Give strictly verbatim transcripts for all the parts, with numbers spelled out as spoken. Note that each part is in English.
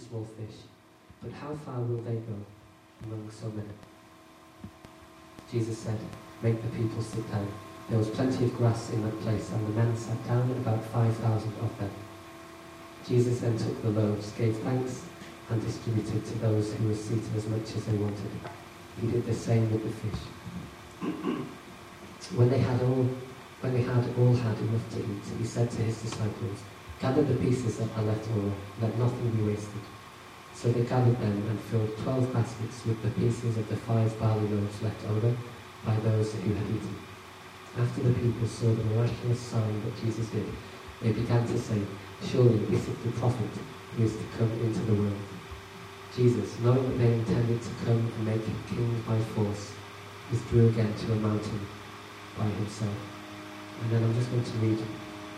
small fish, but how far will they go among so many? Jesus said, make the people sit down. There was plenty of grass in that place, and the men sat down, about five thousand of them. Jesus then took the loaves, gave thanks, and distributed to those who were seated as much as they wanted. He did the same with the fish. When they had all, when they had all had enough to eat, he said to his disciples, gather the pieces that are left over, let nothing be wasted. So they gathered them and filled twelve baskets with the pieces of the five barley loaves left over by those who had eaten. After the people saw the miraculous sign that Jesus did, they began to say, surely this is the prophet who is to come into the world. Jesus, knowing that they intended to come and make him king by force, withdrew again to a mountain by himself. And then I'm just going to read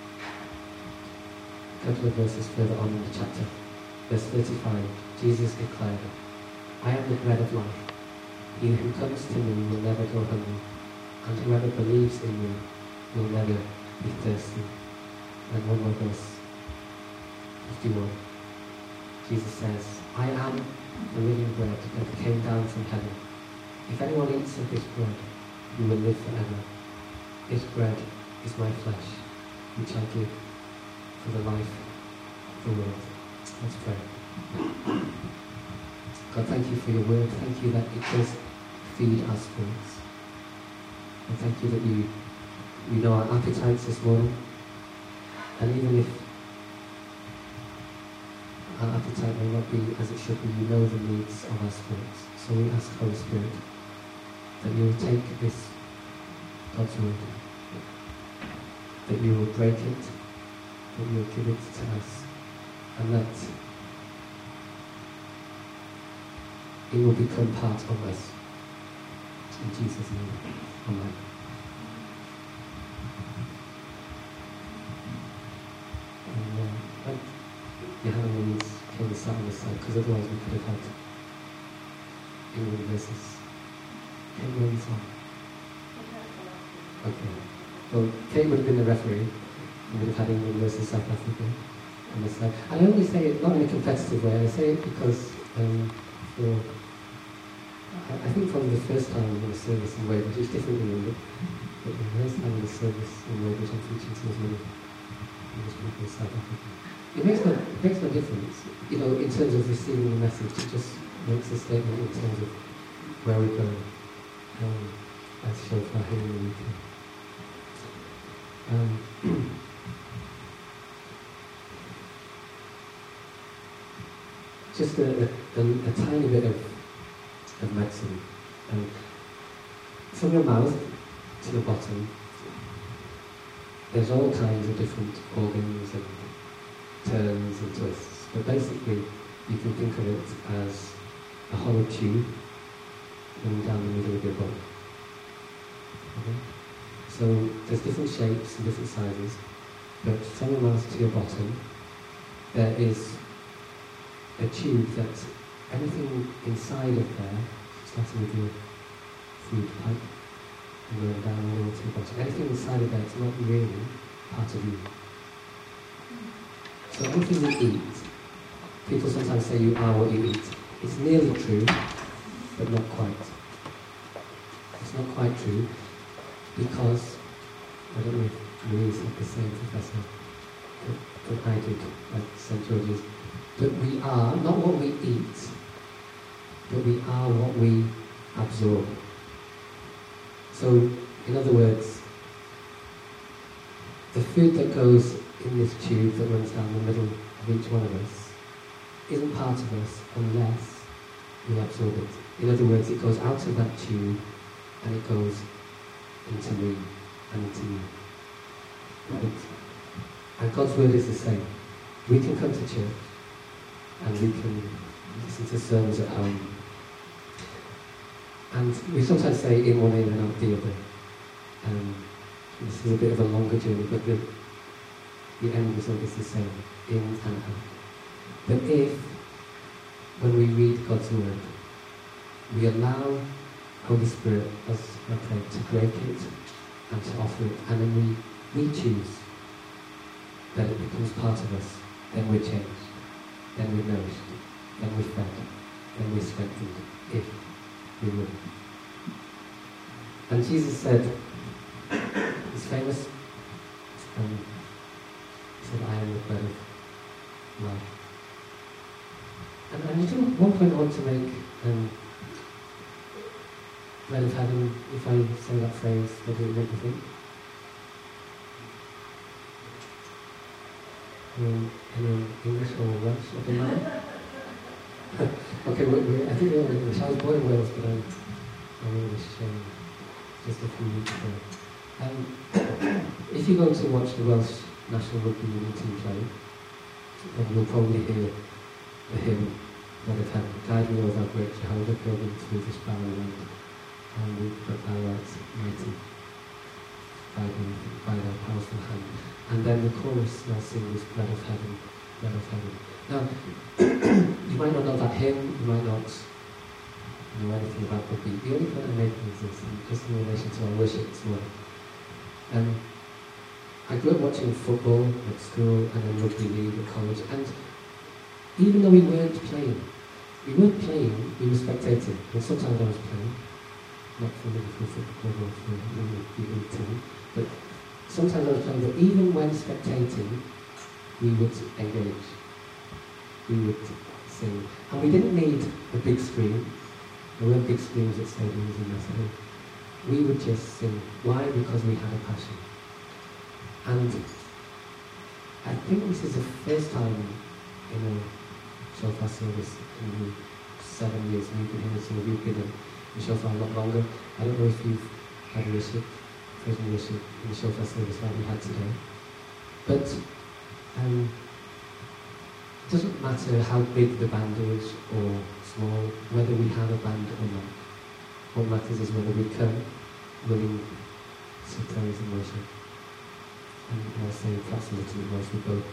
a couple of verses further on in the chapter. Verse thirty-five, Jesus declared, I am the bread of life. He who comes to me will never go hungry, and whoever believes in me will never be thirsty. And one more verse, fifty-one. Jesus says, I am the living bread that came down from heaven. If anyone eats of this bread, he will live forever. This bread is my flesh, which I give for the life of the world. Let's pray. God, thank you for your word. Thank you that it does feed our spirits. And thank you that you, you know our appetites this morning. And even if our appetite may not be as it should be, you know the needs of our spirits. So we ask, Holy Spirit, that you will take this God's word, that you will break it, that you will give it to us, and that it will become part of us. In Jesus' name, amen. And, uh, you have any needs, can we start on this side? Because otherwise we could have had England versus Kate win this one. Okay. Well, Kate would have been the referee. We would have had England versus South Africa on this side. And I only say it not in a competitive way. I say it because um, for I, I think probably the first time in a service in Weybridge, it's different in England, but the first time in a service in Weybridge I'm teaching to as many English people in South Africa. It makes no, it makes no difference, you know, in terms of receiving the message. It just makes a statement in terms of where we're going, um, as shown for here in the U K. Um, just a, a, a tiny bit of, of medicine. Um, from your mouth to the bottom, there's all kinds of different organs and turns and twists, but basically you can think of it as a hollow tube running down the middle of your body. Okay? So there's different shapes and different sizes, but from your mouth to your bottom there is a tube that anything inside of there, starting with your food pipe and going down all the way to the bottom, anything inside of there is not really part of you. So anything you eat, people sometimes say you are what you eat. It's nearly true, but not quite. It's not quite true, because, I don't know if Louise had the same professor that, that I did at Saint George's, but we are, not what we eat, but we are what we absorb. So, in other words, the food that goes in this tube that runs down the middle of each one of us isn't part of us unless we absorb it. In other words, it goes out of that tube and it goes into me and into you. Right? And God's word is the same. We can come to church and we can listen to sermons at home. And we sometimes say in one ear and out the other. Um, this is a bit of a longer journey, but the The end result is the same, in and out. But if, when we read God's word, we allow Holy Spirit, as I pray, to break it and to offer it, and then we, we choose that it becomes part of us, then we're changed, then we're nourished, then we're fed, then we're strengthened, if we will. And Jesus said, he's famous, um, he said, I am the bread of life. And, and you know, one point I want to make, um, bread of heaven, if I say that phrase, what does it make you think? Um, in English or Welsh, or something? Okay, we, we, I think we're all English. I was born in Wales, but I'm, I'm English um, just a few weeks ago. Um, if you go to watch the Welsh national rugby union team play, then you'll probably hear the hymn, Bread of Heaven. Guide me, O thou great Jehovah, pilgrim through this barren land, and we but thou art mighty, guide me by thy powerful hand. And then the chorus now sing this Bread of Heaven, Bread of Heaven. Now, you might not know that hymn, you might not know anything about rugby. The only point I'm making is this, just in relation to our worship this morning. Um, I grew up watching football at school and then rugby league at college, and even though we weren't playing, we weren't playing, we were spectating. And sometimes I was playing, not for Liverpool Football Club or for the rugby team, but sometimes I was playing, but even when spectating, we would engage. We would sing. And we didn't need a big screen. There weren't big screens at stadiums in this area. We would just sing. Why? Because we had a passion. And I think this is the first time in a shofar service in the seven years we've been here, so we've been in the shofar a lot longer. I don't know if you've had worship, praise and worship in the shofar service like we had today. But um, it doesn't matter how big the band is or small, whether we have a band or not. What matters is whether we come willing to praise and worship. And I'll say perhaps a little bit more as we go.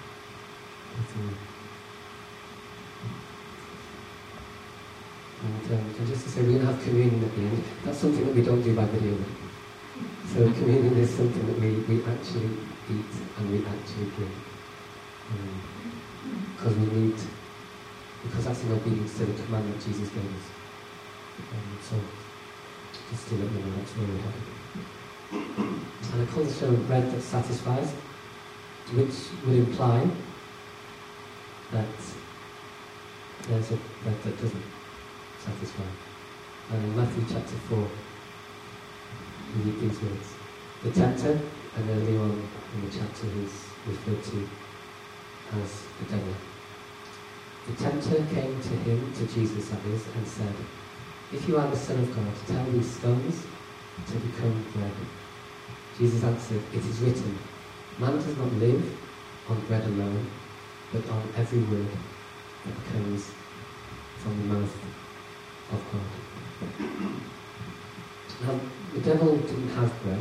And, um, and just to say, we're going to have communion at the end. That's something that we don't do by video. So communion is something that we, we actually eat and we actually drink. Um, because we need, because that's in obedience to the commandment Jesus gave us. Um, so, just to let you know, that's where we're headed. And I call the show Bread That Satisfies, which would imply that there's a bread that doesn't satisfy. And in Matthew chapter four, we read these words. The tempter, and earlier on in the chapter he's referred to as the devil. The tempter came to him, to Jesus that is, and said, if you are the Son of God, tell these stones to become bread. Jesus answered, it is written, man does not live on bread alone, but on every word that comes from the mouth of God. Now, the devil didn't have bread,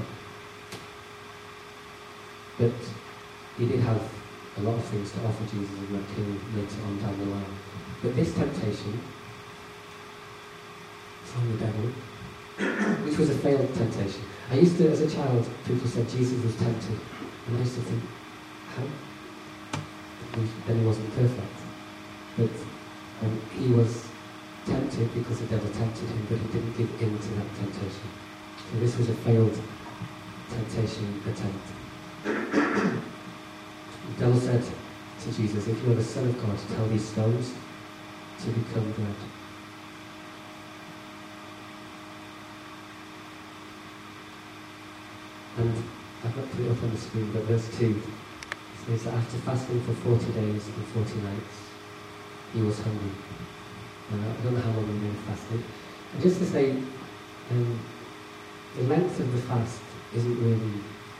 but he did have a lot of things to offer Jesus, and that came later on down the line. But this temptation from the devil, which was a failed temptation. I used to, as a child, people said Jesus was tempted, and I used to think, how? Then he wasn't perfect. But um, he was tempted because the devil tempted him, but he didn't give in to that temptation. So this was a failed temptation attempt. The devil said to Jesus, if you are the Son of God, tell these stones to become bread. And I've not put it up on the screen, but verse two says that after fasting for forty days and forty nights, he was hungry. Uh, I don't know how long he may have fasted. And just to say, um, the length of the fast isn't really,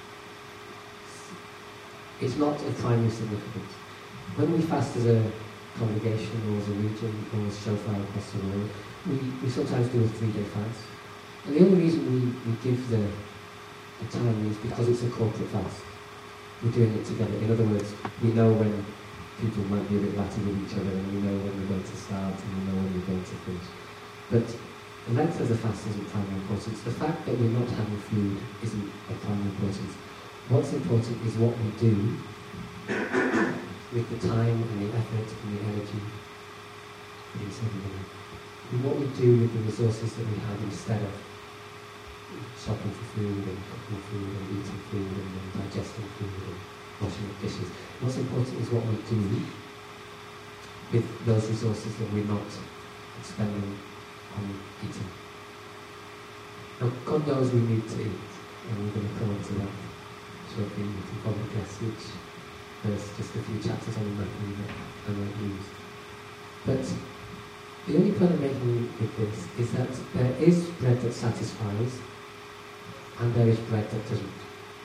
it's not of primary significance. When we fast as a congregation or as a region or as shofar across the world, we, we sometimes do a three-day fast. And the only reason we, we give the The time is because it's a corporate fast. We're doing it together. In other words, we know when people might be a bit ratty with each other, and we know when we're going to start, and we know when we're going to finish. But the length of the fast isn't primary importance. The fact that we're not having food isn't of primary importance. What's important is what we do with the time and the effort and the energy things every day. And what we do with the resources that we have instead of shopping for food and cooking food and eating food and then digesting food and washing up dishes. What's important is what we do with those resources that we're not spending on eating. Now, God knows we need to eat, and we're going to come on to that shortly. You can probably guess which verse, just a few chapters on Matthew that I might use. But the only point I'm making with this is that there is bread that satisfies, and there is bread that doesn't.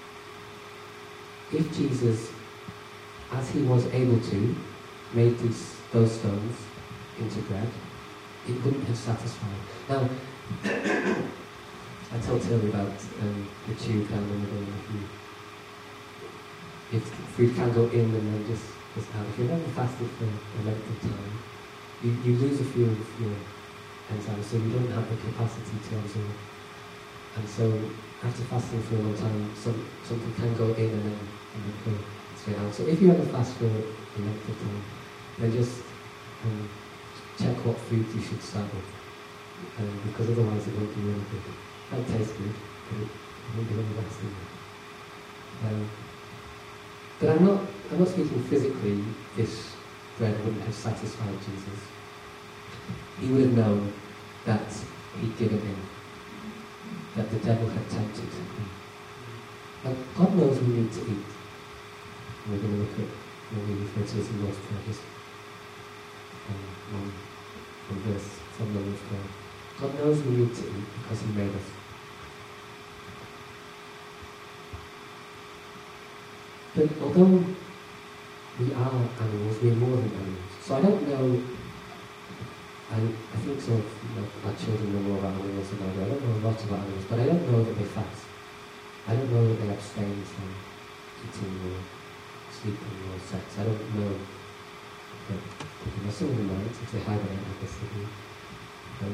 If Jesus, as he was able to, made these those stones into bread, it wouldn't have satisfied. Now, I talked earlier about um, the tube down the middle. If, you, if food can go in and then just, just out. If you've ever fasted for a length of time, you, you lose a few of your enzymes, so you don't have the capacity to absorb. And so, after fasting for a long time, some, something can go in and then, and then go straight out. So if you ever fast for a length of time, then just um, check what food you should start with, um, because otherwise it won't be really good. It might taste good, but it won't be really lasting. Um, but I'm not, I'm not speaking physically. This bread wouldn't have satisfied Jesus. He would have known that he'd given in, that the devil had tempted him. Now, God knows we need to eat. And we're going to look at what we refer to as the Lord's Prayer, just um, one, one verse from the Lord's Prayer. God knows we need to eat because he made us. But although we are animals, we're more than animals. So I don't know, I, I think sort of, you know, our children know more about animals than I do. I don't know a lot about animals, but I don't know that they fast. I don't know that they abstain from eating or sleeping or sex. I don't know. But you know, some of them might, if they hibernate, I guess they do. Um,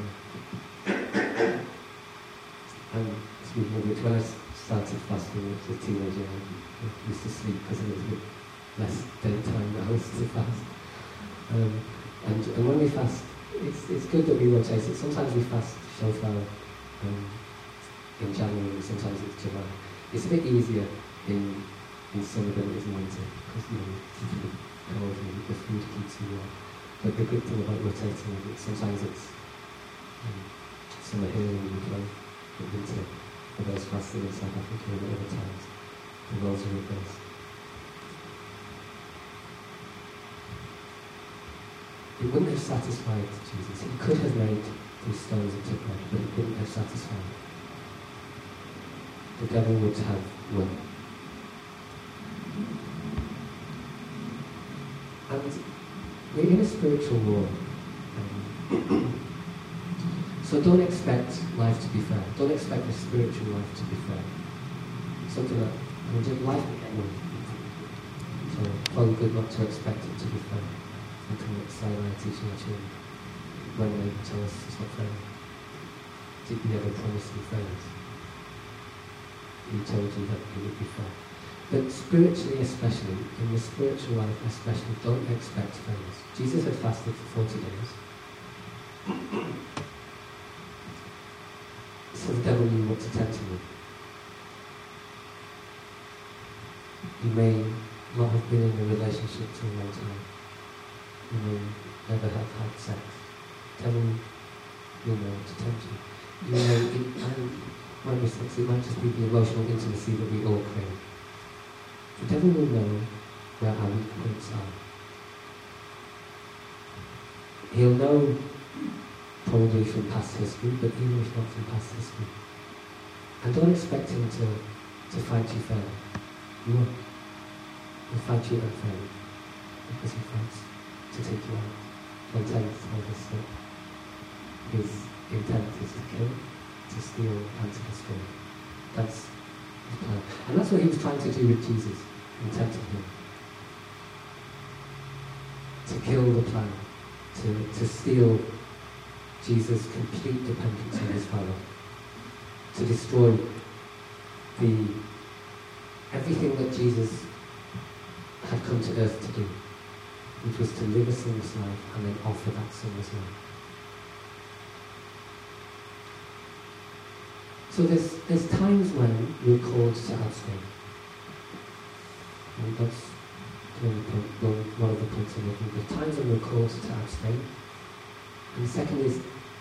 and speaking of which, when I started fasting as a teenager, I used to sleep because it was a bit less daytime than I was to fast. Um, and, and when we fast, it's it's good that we rotate it. Sometimes we fast shofar um, in January, sometimes it's July. It's a bit easier in in summer than it is in winter because you know it's a bit cold and the food keeps you warm. But the good thing about rotating is that sometimes it's um, summer here in the U K, but winter for those fasting in South Africa and other times. The roles are reversed. It wouldn't have satisfied Jesus. He could have made these stones into bread, but it wouldn't have satisfied. The devil would have won. And we're in a spiritual war. Um, so don't expect life to be fair. Don't expect the spiritual life to be fair. Something like, I mean, just life will get one. So probably good not to expect it to be fair. Something that Sarah teaching our children when they tell us it's not fair. Did never promise you fairness. He told you that it would be fair. But spiritually especially, in the spiritual life especially, don't expect fairness. Jesus had fasted for forty days. So the devil knew what to tempt him with. You may not have been in a relationship for a long time. You may never have had sex. The devil will know what to tempt you. You know, it, and when we sex, it might just be the emotional intimacy that we all crave. The devil will know where our weak points are. He'll know probably from past history, but even if not from past history. And don't expect him to, to fight you fair. He won't. He'll fight you unfairly, because he fights to take you out. John ten tells us that his intent is to kill, to steal, and to destroy. That's his plan. And that's what he was trying to do with Jesus, in tempting him. To kill the plan, to, to steal Jesus' complete dependence on his Father, to destroy the everything that Jesus had come to earth to do. which was to live a sinless life and then offer that sinless life. So there's, there's times when we're called to abstain. And that's one of the, point, one of the points I'm making. There's times when we're called to abstain. And the second is,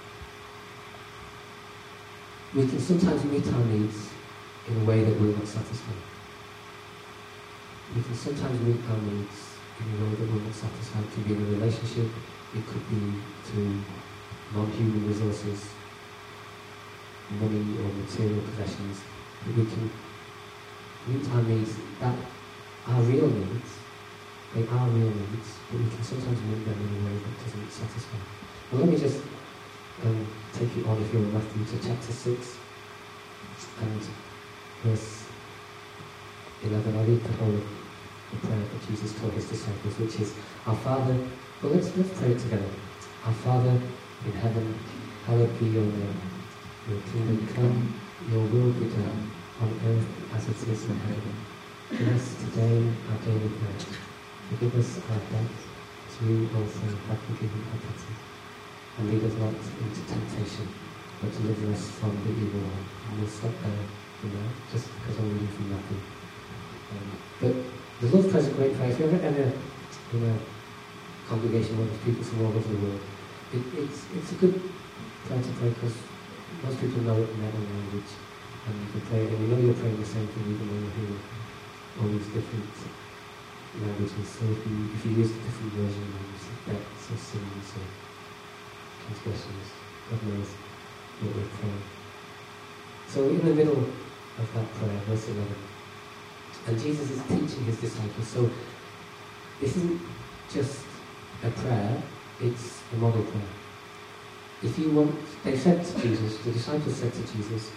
we can sometimes meet our needs in a way that will not satisfy. We can sometimes meet our needs in a way that will not satisfy. It could be in a relationship, it could be through non-human resources, money or material possessions. But we can meet our needs that are real needs. They are real needs, but we can sometimes meet them in a way that doesn't satisfy. Well, let me just um, take you on, if you're in Matthew, to chapter six and verse eleven. I'll read the whole of the prayer that Jesus taught his disciples, which is, Our Father, well let's, let's pray it together. Our Father in heaven, hallowed be your name. Your kingdom come, your will be done, on earth as it is in heaven. Give us today our daily bread. Forgive us our debts, as we also have forgiven our debtors. And lead us not into temptation, but deliver us from the evil one. And we'll stop there for now, just because I'm reading from Matthew. Um, but the Lord's Prayer is a great prayer. If you're ever in a congregation where there's people from all over the world, it, it's, it's a good prayer to pray because most people know it in their own language. And you can pray it, and you know you're praying the same thing even though you're hearing all these different languages. So if you, if you use a different version, use debts or sins or transgressions, God knows what we're praying. So in the middle of that prayer, verse eleven, and Jesus is teaching his disciples. So this isn't just a prayer, it's a model prayer. If you want, they said to Jesus, the disciples said to Jesus,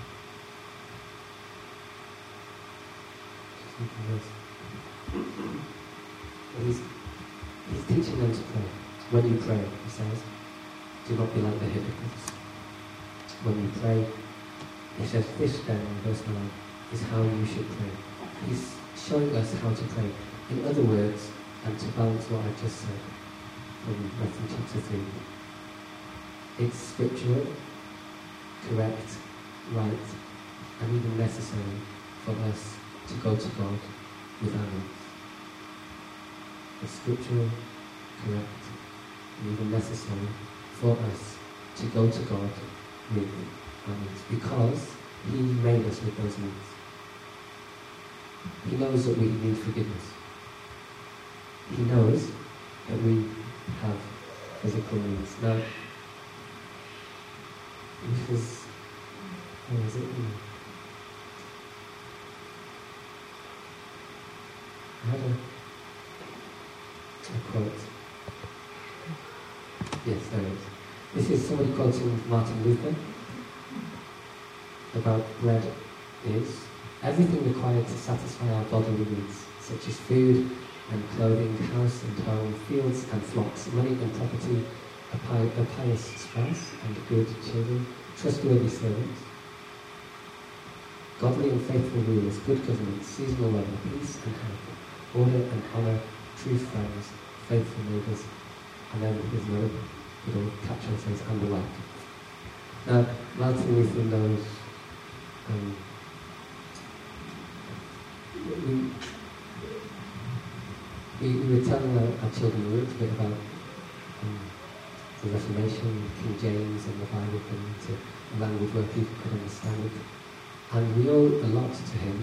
well, he's, he's teaching them to pray. When you pray, he says, do not be like the hypocrites. When you pray, he says, this then, in verse nine, is how you should pray. He's showing us how to pray. In other words, and to balance what I just said from Matthew chapter three, it's scriptural, correct, right, and even necessary for us to go to God with our needs. It's scriptural, correct, and even necessary for us to go to God with our needs, because he made us with those needs. He knows that we need forgiveness. He knows that we have physical needs. Now, this is, where is it? I had a, a quote. Yes, there is. This is somebody quoting Martin Luther about bread is everything required to satisfy our bodily needs, such as food and clothing, house and home, fields and flocks, money and property, a, pi- a pious spouse and good children, trustworthy servants, godly and faithful rulers, good government, seasonal weather, peace and health, order and honour, true friends, faithful neighbours, and then there's no little caption says, and the like. Now, Martin Luther knows um, we, we, we were telling our, our children a little bit about um, the Reformation, King James and the Bible coming to a language where people could understand it. And we owe a lot to him.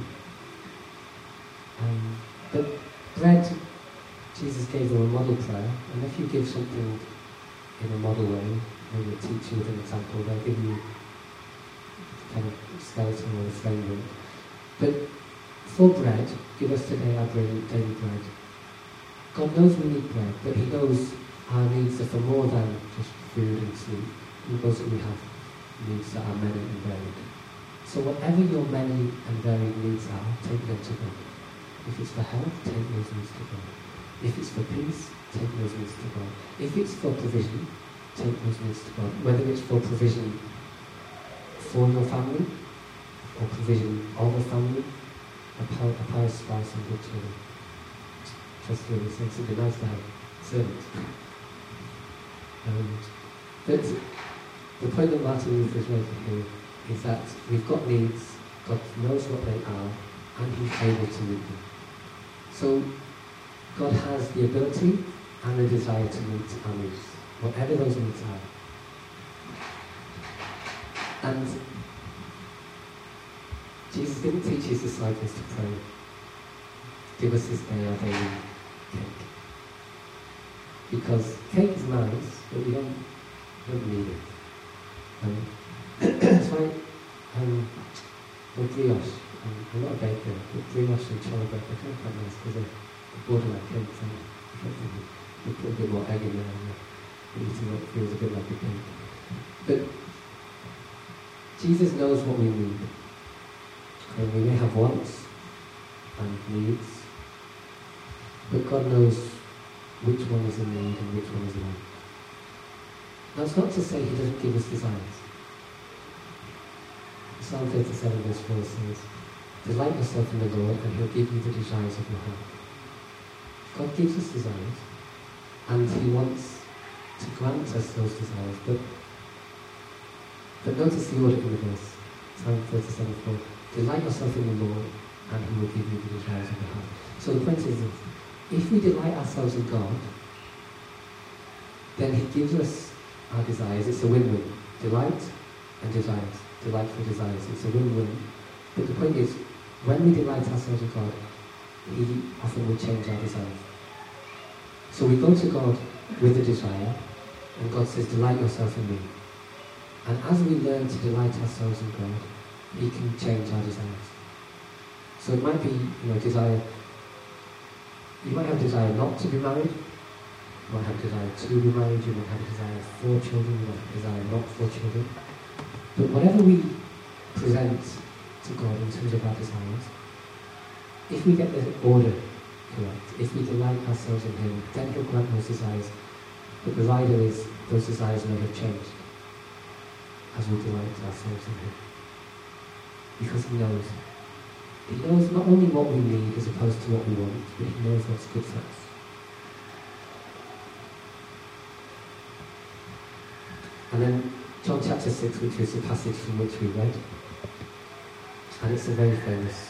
Um, but bread, Jesus gave them a model prayer, and if you give something in a model way, maybe a teacher with an example, they'll give you kind of skeleton or a framework. But for bread, give us today our daily bread. God knows we need bread, but he knows our needs are for more than just food and sleep. He knows that we have needs that are many and varied. So whatever your many and varied needs are, take them to God. If it's for health, take those needs to God. If it's for peace, take those needs to God. If it's for provision, take those needs to God. Whether it's for provision for your family, or provision of a family, a, pi- a pious spouse and good children. Trustworthy things. It'd be nice to have servant. Um, but the point that Martin Luther is making here is that we've got needs, God knows what they are, and He's able to meet them. So God has the ability and the desire to meet our needs, whatever those needs are. And Jesus didn't teach His disciples to pray, give us this day our daily cake. Because cake is nice, but we don't, we don't need it. Um, it's like um, with brioche. Um, I'm not a baker, but brioche and chocolate bread, they're kind of quite nice because they're borderline cakes. And you put a bit more egg in there and you're eating what feels a bit like a cake. But Jesus knows what we need. And we may have wants and needs, but God knows which one is in need and which one is not. That's not to say He doesn't give us desires. Psalm thirty-seven verse four says, "Delight yourself in the Lord, and He'll give you the desires of your heart." God gives us desires, and He wants to grant us those desires. But, but notice the order in the verse. Psalm thirty-seven four. "Delight yourself in the Lord, and He will give you the desires of your heart." So the point is this: if we delight ourselves in God, then He gives us our desires. It's a win-win. Delight and desires. Delightful desires. It's a win-win. But the point is, when we delight ourselves in God, He often will change our desires. So we go to God with a desire, and God says, "Delight yourself in me." And as we learn to delight ourselves in God, He can change our desires. So it might be, you know, desire. You might have a desire not to be married. You might have a desire to be married. You might have a desire for children. You might have a desire not for children. But whatever we present to God in terms of our desires, if we get the order correct, if we delight ourselves in Him, then He'll grant those desires. But the rider is, those desires never changed as we delight ourselves in Him. Because He knows. He knows not only what we need as opposed to what we want, but He knows what's good for us. And then John chapter six, which is the passage from which we read, and it's a very famous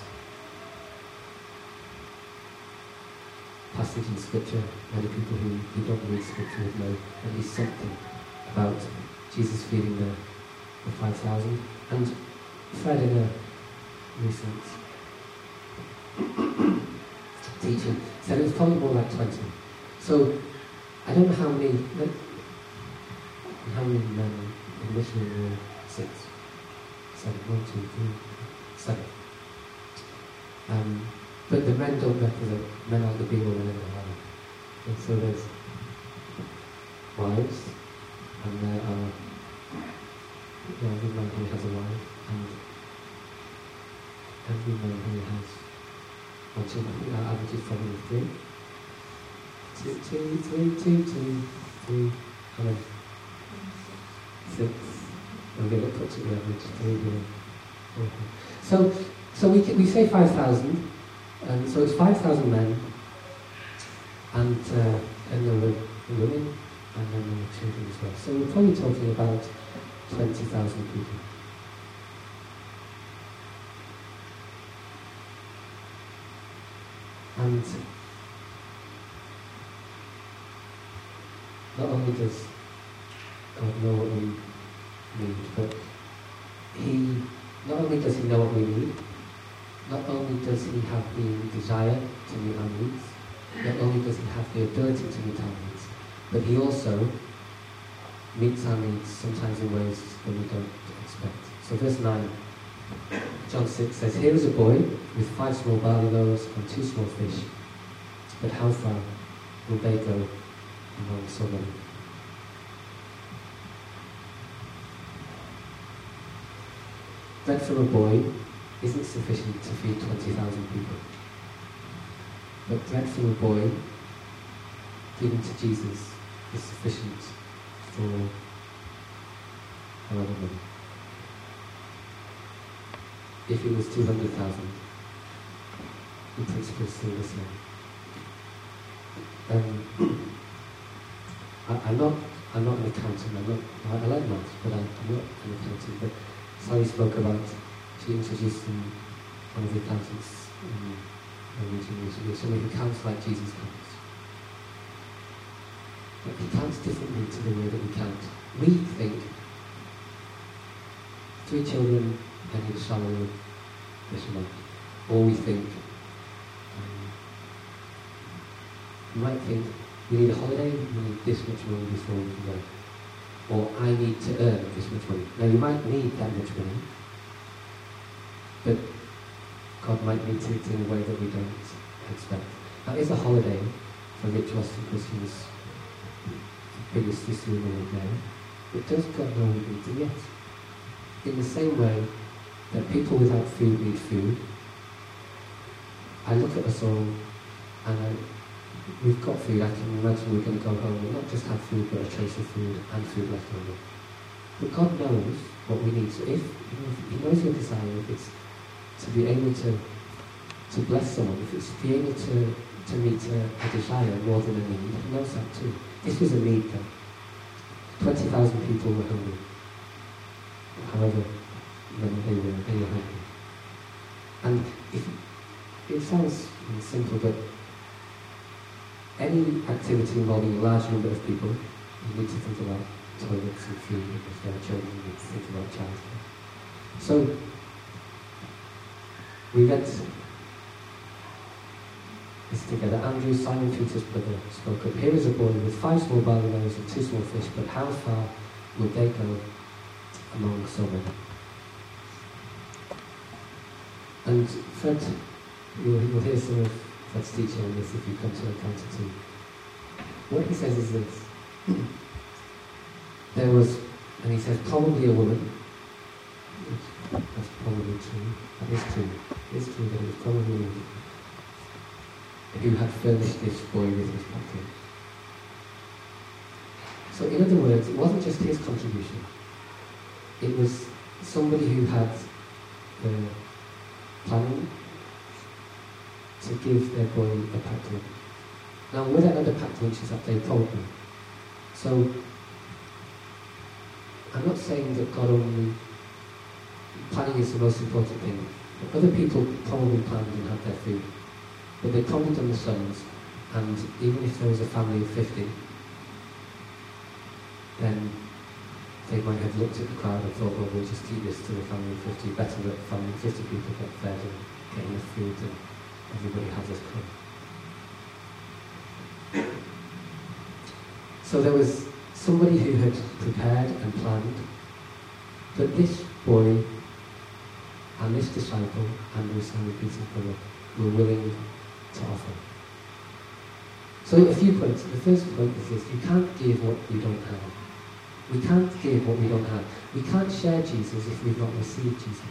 passage in Scripture. Many people who, who don't read Scripture would know at least something about Jesus feeding the, the five thousand. And Fred, in a recent teaching, said it was probably more like twenty. So I don't know how many, like, how many men in missionary were six, seven, one, two, three, seven. Um, but the men don't represent, men are the be all and end all. And so there's wives, and there are, you know, every man who has a wife, and every man who has one children. I think our average is probably three. Two, two, three, two, two, three, how many? Six. I'm going to put to the average three here. Okay. So, so we we say five thousand, and so it's five thousand men, and uh, and there were women, and then there were children as well. So we're probably talking about twenty thousand people. And not only does God know what we need, but He, not only does He know what we need, not only does He have the desire to meet our needs, not only does He have the ability to meet our needs, but He also meets our needs sometimes in ways that we don't expect. So verse nine, John six says, "Here is a boy with five small barley loaves and two small fish, but how far will they go among so many?" Bread from a boy isn't sufficient to feed twenty thousand people. But bread from a boy given to Jesus is sufficient for however many. If it was two hundred thousand, the principle is still the same. Um, I, I'm not I'm not an accountant. I'm not. I, I like maths, but I, I'm not an accountant. But Sally spoke about, she introduced some, one of the accountants in a meeting recently, somebody who counts like Jesus counts. But he counts differently to the way that we count. We think three children, I need a salary this month. Or we think, um, you might think, we need a holiday, we need this much money before we can go. Or I need to earn this much money. Now you might need that much money, but God might need to in a way that we don't expect. Now is a holiday for rich Western Christians the biggest issue in the world now? But does God know we need it? Yes. In the same way that people without food need food, I look at us all and I, we've got food. I can imagine we're going to go home and not just have food, but a choice of food and food left over. But God knows what we need. So if, you know, if He knows your desire, if it's to be able to to bless someone, if it's to be able to, to meet a, a desire more than a need, He knows that too. This was a need then. twenty thousand people were hungry. However many they were, they were hungry. And if, it sounds simple, but any activity involving a large number of people, you need to think about toilets and food. If there are children, you need to think about childcare. So, we read this together. Andrew, Simon Peter's brother, spoke up. Here is a boy with five small barley loaves and two small fish, but how far will they go among so many? And Fred, you'll, you'll hear some of Fred's teaching on this if you come to Encounter two. What he says is this. There was, and he says, probably a woman. That's probably true. That is true. It is true that it was probably a woman who had furnished this boy with his pocket. So in other words, it wasn't just his contribution. It was somebody who had the planning to give their boy a packed lunch. Now, were there other packed lunches that day? Probably. So, I'm not saying that God only, planning is the most important thing. But other people probably planned and had their food. But they probably done the sums, and even if there was a family of fifty, then they might have looked at the crowd and thought, well, we'll just keep this to the family of fifty. Better that family of fifty people get fed and get enough food and everybody has this club. So there was somebody who had prepared and planned, but this boy and this disciple, Andrew, Simon Peter's brother, were willing to offer. So a few points. The first point is this: you can't give what you don't have. We can't give what we don't have. We can't share Jesus if we've not received Jesus.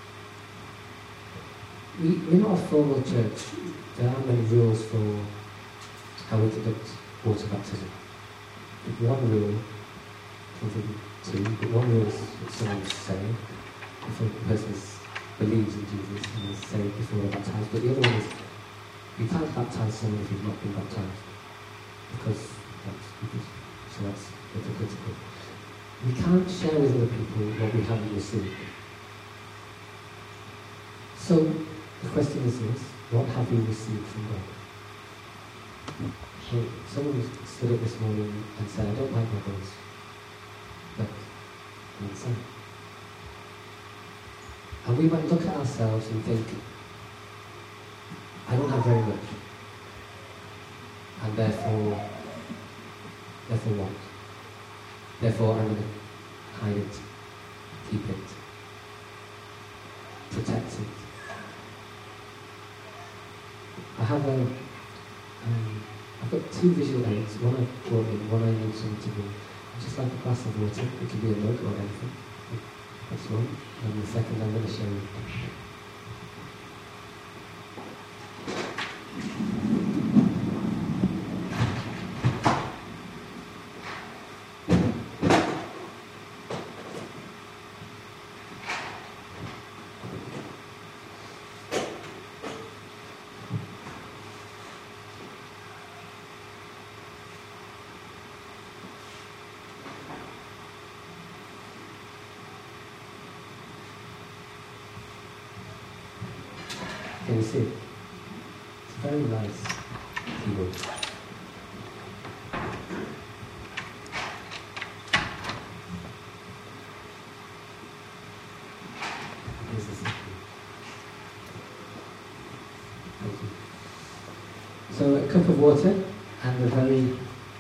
We, we're not a formal church. There aren't many rules for how we conduct water baptism. One rule, something two, but one rule is that someone's saved. If a person believes in Jesus and is saved before they're baptized. But the other one is, you can't baptize someone if you've not been baptized. Because that's, because, so that's hypocritical. We can't share with other people what we haven't received. So, the question is this: what have we received from God? So, someone stood up this morning and said, I don't like my voice, but I'm insane. And we might look at ourselves and think, I don't have very much, and therefore, therefore what? Therefore I'm going to hide it, keep it, protect it. I have a, um, I've got two visual aids, one I've brought in, one I need someone to bring. Just like a glass of water, it could be a mug or anything. That's one. And the second I'm going to show you. Can you see it? It's a very nice keyboard. Here's the second. Thank you. So a cup of water and a very,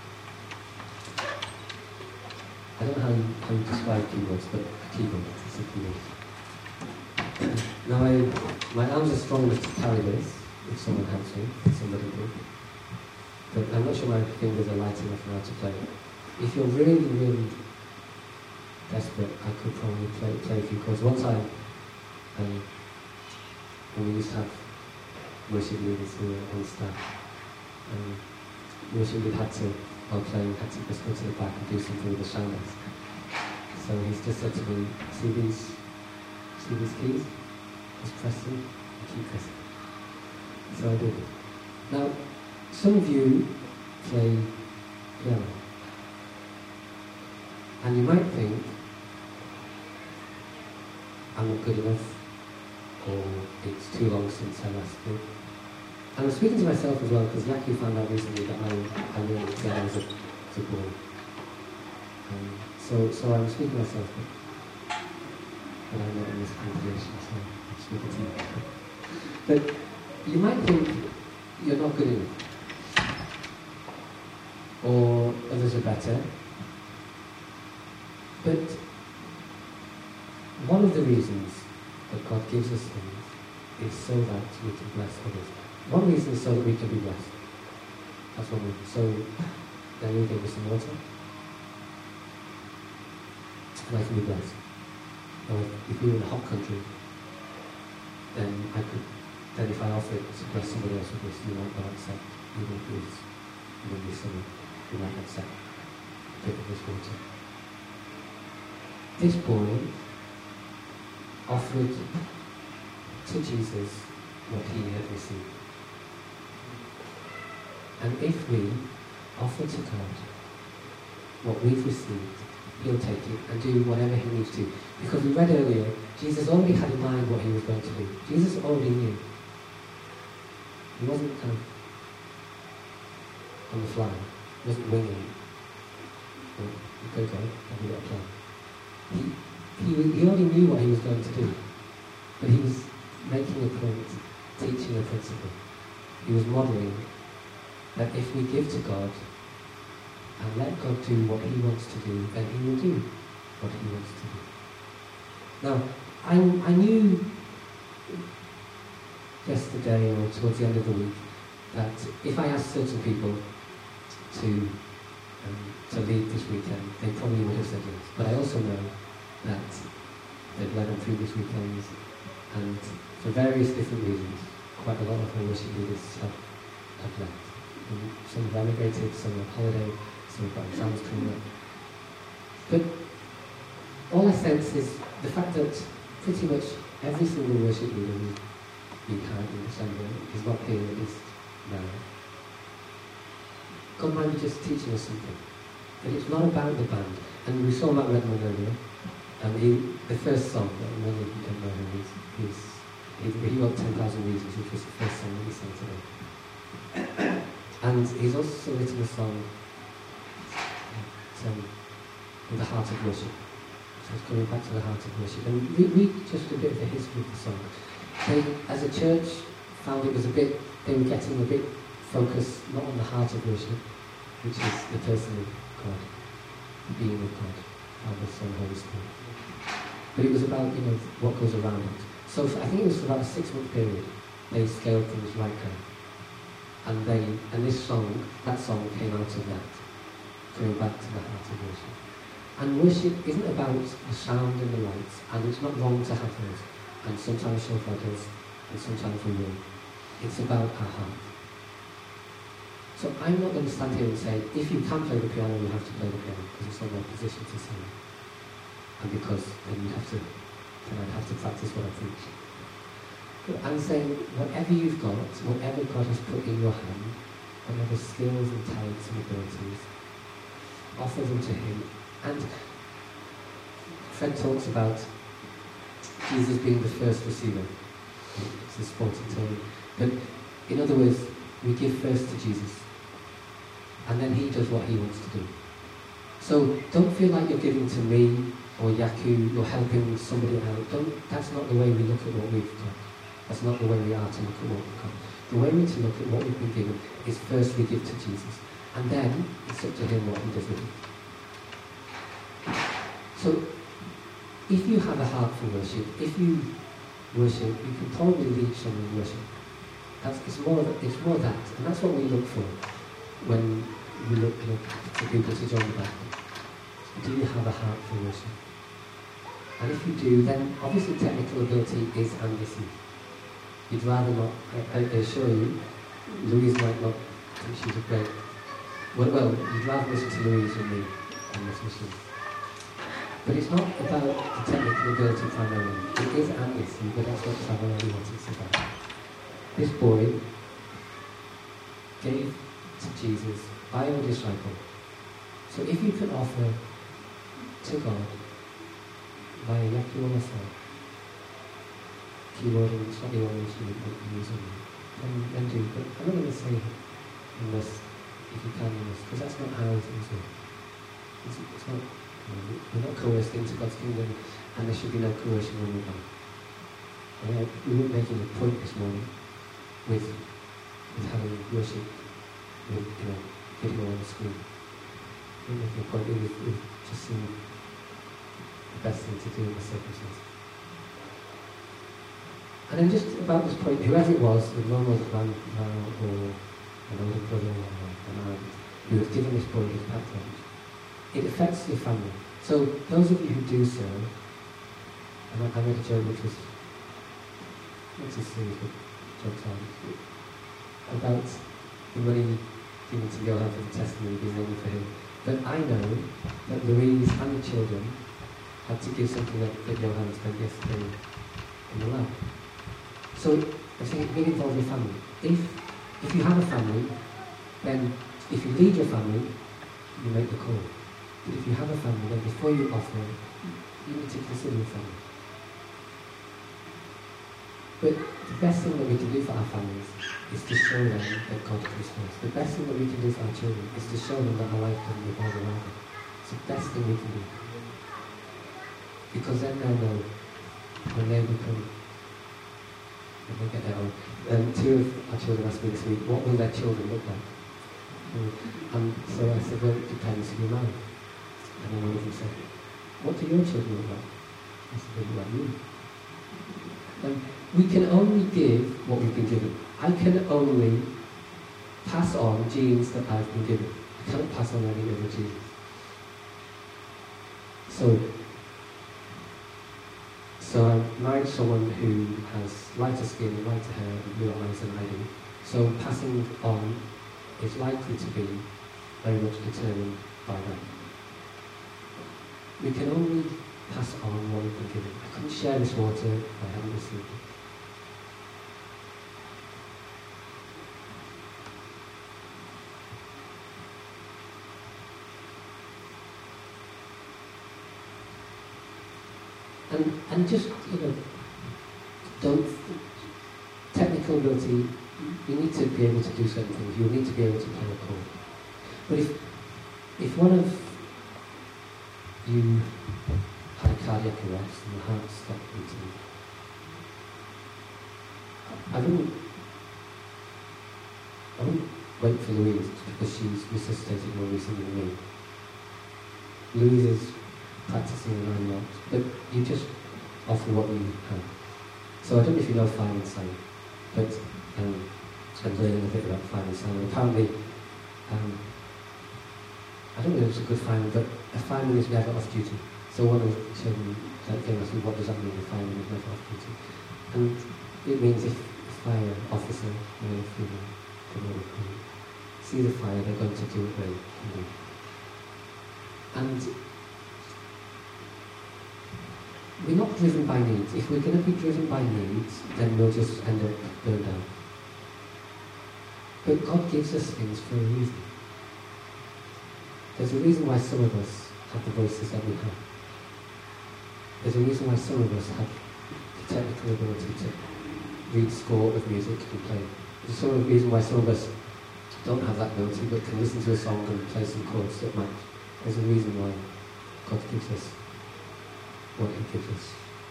I don't know how you, how you describe keyboards, but a keyboard, it's a keyboard. Now I, my arms are strong enough to carry this, if someone helps me, if somebody did. But I'm not sure my fingers are light enough now to play it. If you're really, really desperate, I could probably play, play a few chords. One time, um, when we used to have worship leaders who were on staff, um, worship leader had to, while playing, had to just go to the back and do something with the shamans. So he's just said to me, see these, see these keys? Just press them and keep pressing. So I did. Now, some of you play piano. And you might think, I'm not good enough, or it's too long since I last did. And I'm speaking to myself as well, because Yaki found out recently that I, I learned piano as a, as a boy. Um, so, so I'm speaking to myself, but, but I'm not in this congregation, so I'm speaking to you. But you might think you're not good enough, or others are better. But one of the reasons that God gives us things is so that we can bless others. One reason is so that we can be blessed. That's one reason. So then you give me some water, and I can be blessed. Or if we were in a hot country, then I could, then if I offer it to bless somebody else with this, you might not accept, even if it's even be summer, you might accept a bit of this water. This boy offered to Jesus what he had received. And if we offer to God what we've received, he'll take it and do whatever he needs to. Because we read earlier, Jesus already had in mind what he was going to do. Jesus already knew. He wasn't kind of on the fly. He wasn't winging. Well, okay, God, have you got a plan? He, he, he already knew what he was going to do. But he was making a point, teaching a principle. He was modelling that if we give to God and let God do what he wants to do, then he will do what he wants to do. Now, I, I knew yesterday or towards the end of the week that if I asked certain people to um, to lead this weekend, they probably would have said yes. But I also know that they've led on previous weekends, and for various different reasons, quite a lot of our worship leaders have, have left. And some have emigrated, some are on holiday, some have got exams coming up. But all I sense is the fact that pretty much every single worship leader we, we had in December is not here, at least now. God might be just teaching us something. That it's not about the band. And we saw Matt Redman earlier, and he, the first song, that many of you don't know him, he's, he's, he, he wrote ten thousand Reasons, which was the first song that he sang today. And he's also written a song um, with the heart of worship. So it's coming back to the heart of worship. And we read just a bit of the history of the song. They, as a church, found it was a bit, they were getting a bit focused not on the heart of worship, which is the person of God, the being of God, Father, Son, Holy Spirit. But it was about, you know, what goes around it. So for, I think it was for about a six-month period, they scaled things right down. And they, and this song, that song came out of that, going back to the heart of worship. And worship isn't about the sound and the lights, and it's not wrong to have those. And sometimes shofar does, and sometimes we will. It's about our heart. So I'm not going to stand here and say, if you can play the piano, you have to play the piano, because it's not my position to sing. And because then you have to, then I'd have to practice what I preach. But I'm saying, whatever you've got, whatever God has put in your hand, whatever skills and talents and abilities, offer them to him. And Fred talks about Jesus being the first receiver. It's a sporting term. But in other words, we give first to Jesus. And then he does what he wants to do. So don't feel like you're giving to me or Yaku, you're helping somebody out. Don't, that's not the way we look at what we've got. That's not the way we are to look at what we've got. The way we to look at what we've been given is first we give to Jesus. And then it's up to him what he does with it. So if you have a heart for worship, if you worship, you can probably lead someone in worship. That's, it's, more of, it's more that. And that's what we look for when we look, look for people to join the band. Do you have a heart for worship? And if you do, then obviously technical ability is ambition. You'd rather not, I, I assure you, Louise might not think she's a great, well, well, you'd rather listen to Louise than me on this mission. But it's not about the technical ability primarily. It is ambition, but that's not primarily what it's about. This boy gave to Jesus by a disciple. So if you can offer to God by a Yaku or myself, keyword and slightly orange you use on me, then, then do. But I'm not going to say unless, if you can, because that's not how things work. It's, it's not, you know, we're not coerced into God's kingdom, and there should be no coercion when we're done. And we were making a point this morning with, with having worship with, you know, video on the screen. We were making a point with, with just seeing the best thing to do in the circumstances. And then just about this point, whoever it was, the mum or the grandma or an older brother or an aunt who has given this boy his patronage, it affects your family. So those of you who do so, and I, I made a joke which was, what's this series with jokes on, about the money given to Johan for the testimony being only for him. But I know that Louise and the children had to give something that, that Johan spent yesterday in the lab. So I think it really involves your family. If if you have a family, then if you lead your family, you make the call. But if you have a family, then before you offer, you need to consider your family. But the best thing that we can do for our families is to show them that God comes first. The best thing that we can do for our children is to show them that our life can revolve around them. It's the best thing we can do. Because then they'll know when they become, when they get their own. Um, two of our children asked me this week, what will their children look like? And so I said, well, it depends who you marry. And then one of them said, what do your children look like? I said, they look like you. Um, we can only give what we've been given. I can only pass on genes that I've been given. I cannot pass on any other genes. So, so I married someone who has lighter skin, lighter hair, and blue eyes than I do. So passing on is likely to be very much determined by that. We can only pass on what we've been given. I couldn't share this water if I hadn't received it. And, and just, you know, don't, technical ability, you need to be able to do certain things. You need to be able to play a chord. But if, if one of you had a cardiac arrest and the heart stopped beating, I wouldn't, I wouldn't wait for Louise because she's resuscitated more recently than me. Louise is practicing and I'm not, but you just offer what you have. So I don't know if you know fire and sound, but um, I'm learning a bit about fire and sound. Apparently, um, I don't know if it's a good fireman, but a fireman is never off duty. So one of the children came asked me, what does that mean, a fireman is never off duty? And it means if a fire officer, male or female, see the fire, they're going to do it very quickly. And we're not driven by needs. If we're going to be driven by needs, then we'll just end up burned out. But God gives us things for a reason. There's a reason why some of us have the voices that we have. There's a reason why some of us have the technical ability to read score of music and play. There's some of the reason why some of us don't have that ability but can listen to a song and play some chords that match. There's a reason why God gives us what He gives us.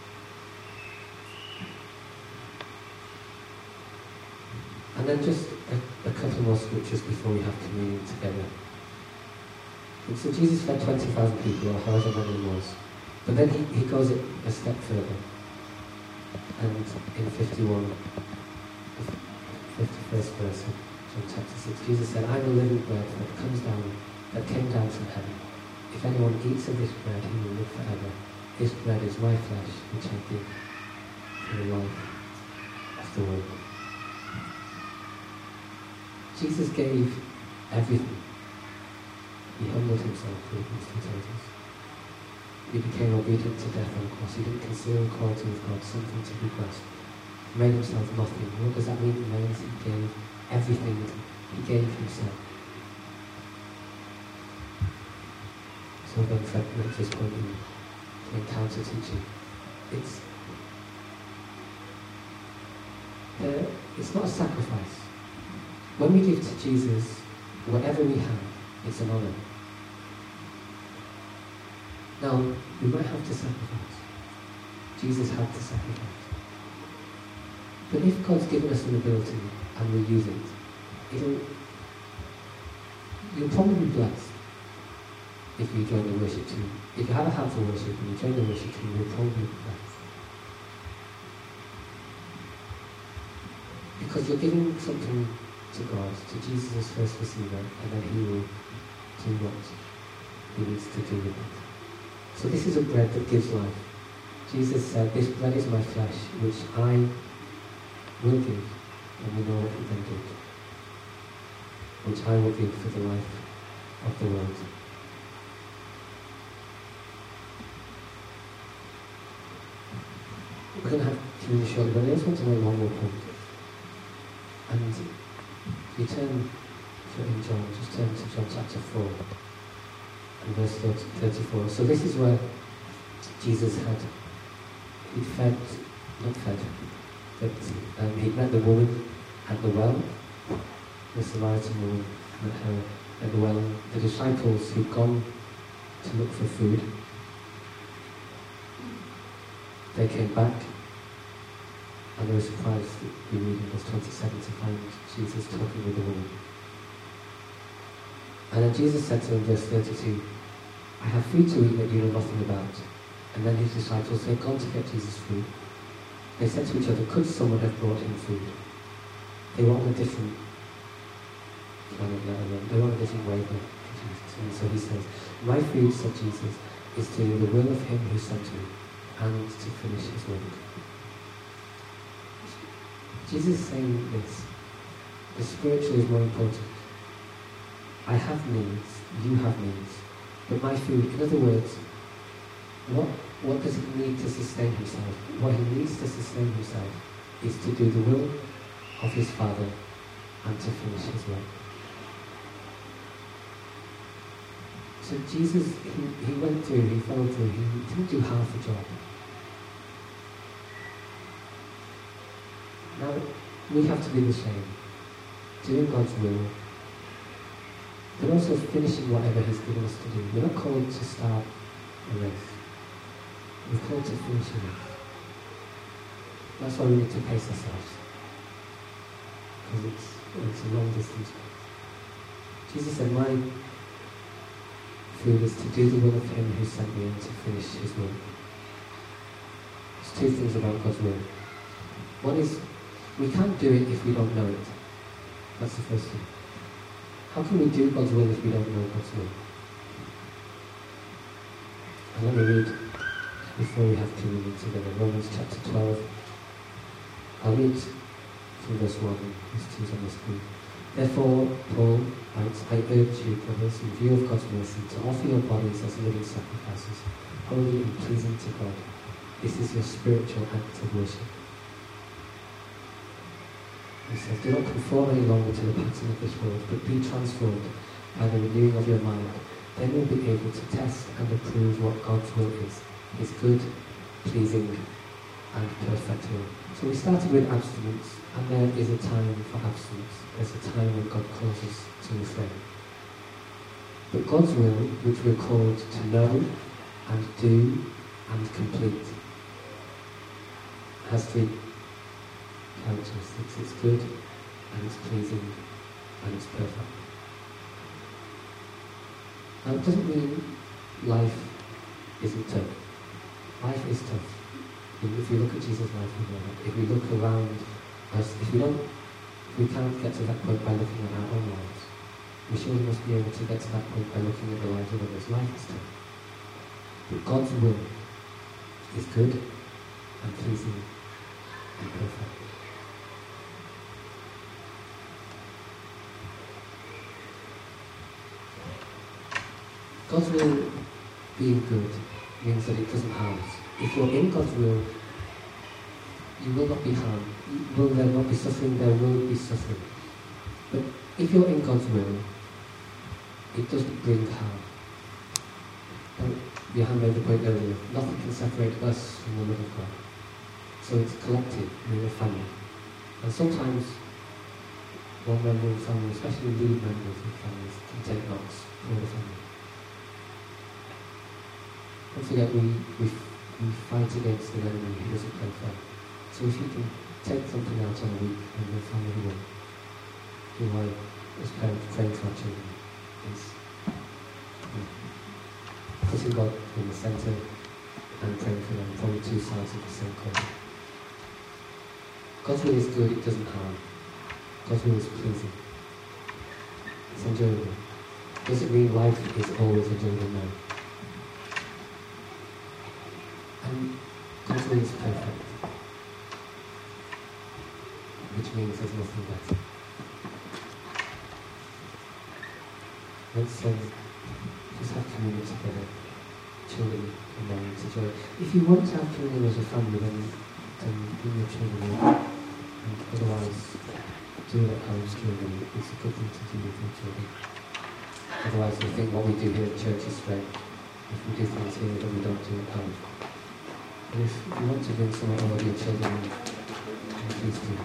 And then just a, a couple more scriptures before we have communion together. And so Jesus fed twenty thousand people, or however many it was. But then he, he goes it a step further. And in fifty-one, fifty-first verse of John chapter six, Jesus said, "I am the living bread that comes down, that came down from heaven. If anyone eats of this bread, he will live forever. This bread is my flesh, which I give for the life of the world." Jesus gave everything. He humbled himself, Philippians two tells us. He became obedient to death on the cross. He didn't consider equality with God something to be grasped. He made himself nothing. What does that mean? It means he gave everything. He gave himself. So then Fred makes this point in the encounter teaching. It's, uh, it's not a sacrifice. When we give to Jesus whatever we have, it's an honour. Now, we might have to sacrifice. Jesus had to sacrifice. But if God's given us an ability and we use it, it'll, you'll probably be blessed if you join the worship team. If you have a heart for worship and you join the worship team, you'll probably be blessed. Because you're giving something to God, to Jesus as first receiver, and then He will do what He needs to do with it. So this is a bread that gives life. Jesus said, "This bread is my flesh, which I will give," and we know what He then did, "which I will give for the life of the world." We're going to have communion shortly, but I just want to make one more point. And if you turn to in John, just turn to John chapter four. And verse thirty-four. So this is where Jesus had, he'd fed, not fed, but um, he'd met the woman at the well, the Samaritan woman met her at the well. The disciples who'd gone to look for food, they came back and they were surprised, we read in verse twenty-seven, to find Jesus talking with the woman. And then Jesus said to them, verse thirty-two, "I have food to eat that you know nothing about." And then his disciples had gone to get Jesus food. They said to each other, "Could someone have brought him food?" They were on a different planet, they were on a different wavelength to Jesus. And so he says, "My food," said Jesus, "is to do the will of him who sent me, and to finish his work." Jesus is saying this. The spiritual is more important. I have needs, you have needs, but my food, in other words, what, what does he need to sustain himself? What he needs to sustain himself is to do the will of his Father and to finish his work. So Jesus, he, he went through, he fell through, he didn't do half the job. Now, we have to be the same, doing God's will, but also finishing whatever He's given us to do. We're not called to start a race. We're called to finish a race. That's why we need to pace ourselves, because it's, it's a long distance race. Jesus said, "My food is to do the will of Him who sent me and to finish His work." There's two things about God's will. One is, we can't do it if we don't know it. That's the first thing. How can we do God's will if we don't know God's will? And let me read, before we have communion together, Romans chapter twelve. I'll read from verse one, and verse two is on the screen. "Therefore, Paul writes, I urge you, brothers, in view of God's mercy, to offer your bodies as living sacrifices, holy and pleasing to God. This is your spiritual act of worship." He says, "Do not conform any longer to the pattern of this world, but be transformed by the renewing of your mind. Then you'll be able to test and approve what God's will is, His good, pleasing, and perfect will." So we started with abstinence, and there is a time for abstinence. There's a time when God calls us to refrain. But God's will, which we're called to know and do and complete, has three characteristics. It's good, and it's pleasing, and it's perfect. Now it doesn't mean life isn't tough. Life is tough. If you look at Jesus' life, we know that. If we look around us, if we don't, if we can't get to that point by looking at our own lives, we surely must be able to get to that point by looking at the lives of others. Life is tough. But God's will is good and pleasing and perfect. God's will being good means that it doesn't harm us. If you're in God's will, you will not be harmed. Will there not be suffering? There will be suffering. But if you're in God's will, it doesn't bring harm. And Johan made the point earlier, nothing can separate us from the love of God. So it's collective, we're a family. And sometimes one member of the family, especially lead members of families, can take knocks for the family. Don't forget, we, we, we fight against the enemy who doesn't play fair. So if you can take something out on a week and your family will, do I, as parents, pray for our children, is putting God in the centre and praying for them, probably two sides of the same coin. God's will is good, it doesn't harm. God's will is pleasing. It's enjoyable. Does it mean life is always enjoyable? No. And God's will is perfect, which means there's nothing better. Let's um, just have communion together, children and parents enjoy it. If you want to have communion as a family, then, then bring your children in. And otherwise, do it at home during the week. It's a good thing to do with your children. Otherwise, they think what we do here at church is straight. If we do things here that we don't do at home. But if you want to bring some of your children in, then please do.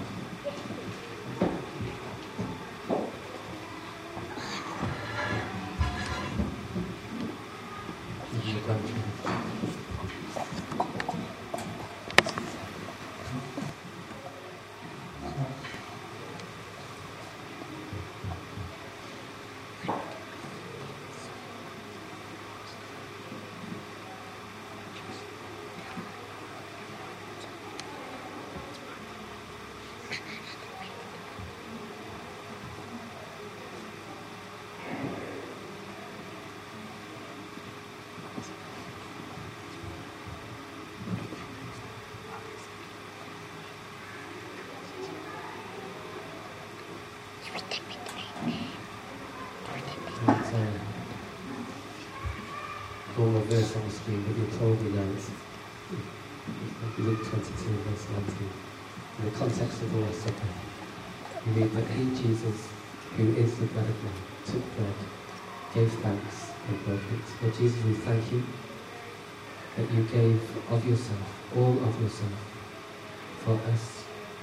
A verse on the screen, but you'll probably know it's Luke twenty-two, verse nineteen. In the context of the Last Supper, we read that he, Jesus, who is the bread of life, took bread, gave thanks, and broke it. Lord Jesus, we thank you that you gave of yourself, all of yourself, for us.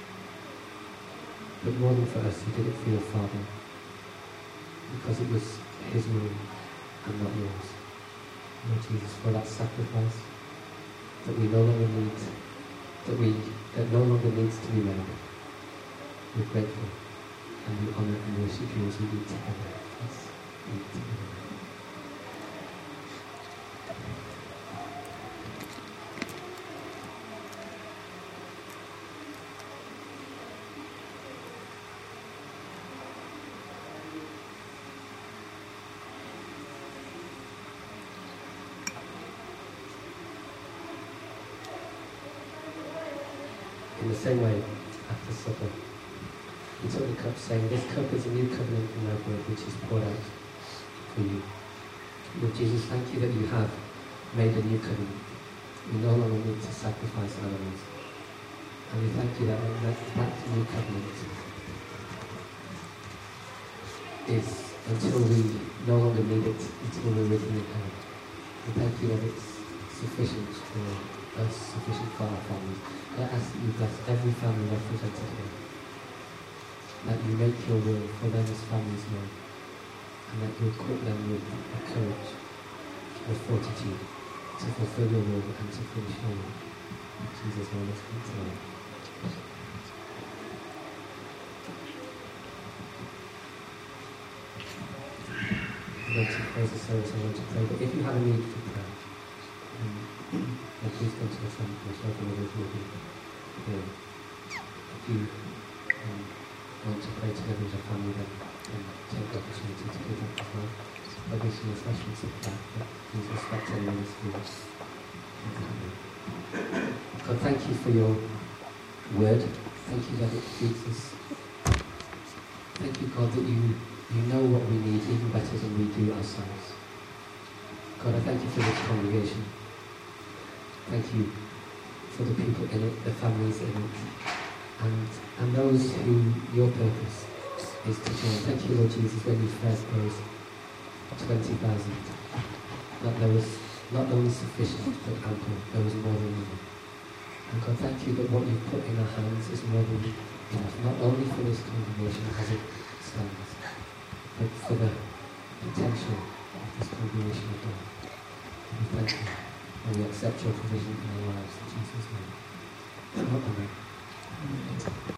But more than for us, you did it for your Father, because it was his will and not yours. Lord Jesus, for that sacrifice that we no longer need, that we that no longer needs to be made. We're grateful and we honour and worship you as we eat together. Let's eat together. In the same way, after supper, he took the cup, saying, "This cup is a new covenant in my blood, which is poured out for you." Lord Jesus, thank you that you have made a new covenant. We no longer need to sacrifice animals. And we thank you that that, that new covenant is until we no longer need it, until we're with you in heaven. We thank you that it's sufficient for us sufficient for our families. I ask that you bless every family represented here. That you make your will for them as families known. And that you equip them with the courage, with fortitude, to fulfill your will and to finish your will. In Jesus' name, let's come together. I'm going to close the service, I want to pray, but if you have a need for prayer, um, then please come to the front, myself and others will be here. If you um, want to pray together as a family, then, then take the opportunity to do that as well. There'll be some refreshments at the back, but please respect anyone who's here. God, thank you for your word. Thank you that it feeds us. Thank you, God, that you, you know what we need even better than we do ourselves. God, I thank you for this congregation. Thank you for the people in it, the families in it, and, and those who your purpose is to join. Thank you, Lord Jesus, when you first rose twenty thousand, that there was not only sufficient but ample, there was more than enough. And God, thank you that what you've put in our hands is more than enough, not only for this congregation as it stands, but for the potential of this congregation of God. And we thank you, and we accept your provision in our lives in Jesus' name. Amen.